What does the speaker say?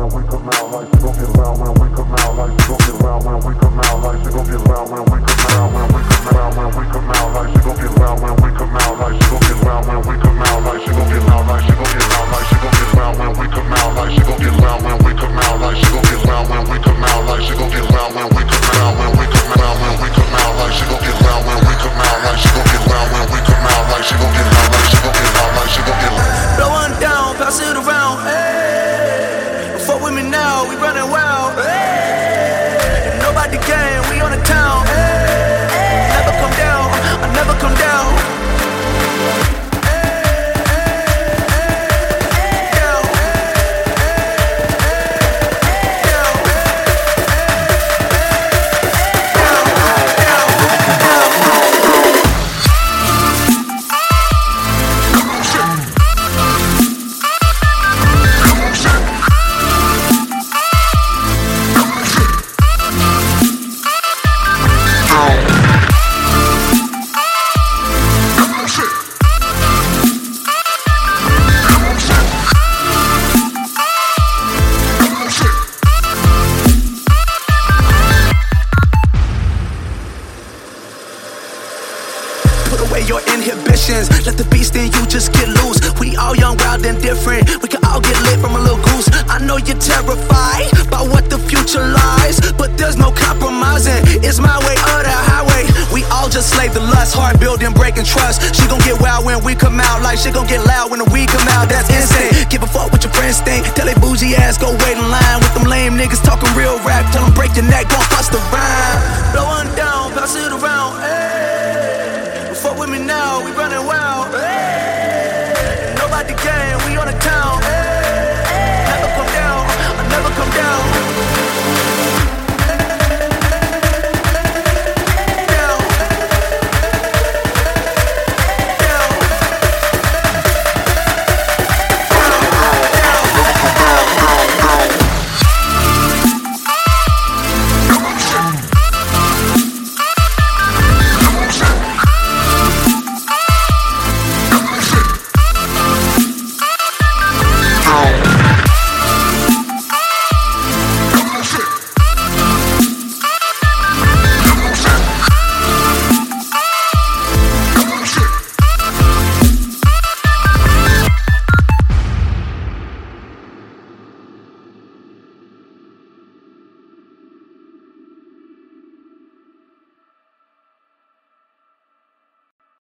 Your inhibitions, let the beast in you just get loose. We all young, wild, and different. We can all get lit from a little goose. I know you're terrified by what the future lies, but there's no compromising. It's my way or the highway. We all just slave the lust, heart building, breaking trust. She gon' get wild when we come out, like she gon' get loud when the weed come out. That's instinct. Give a fuck what your friends think. Tell they bougie ass go wait in line with them lame niggas talking real rap. Tell them break your neck, gon' bust the rhyme. Blow one down, pass it around. Fuck with me now, we running wild.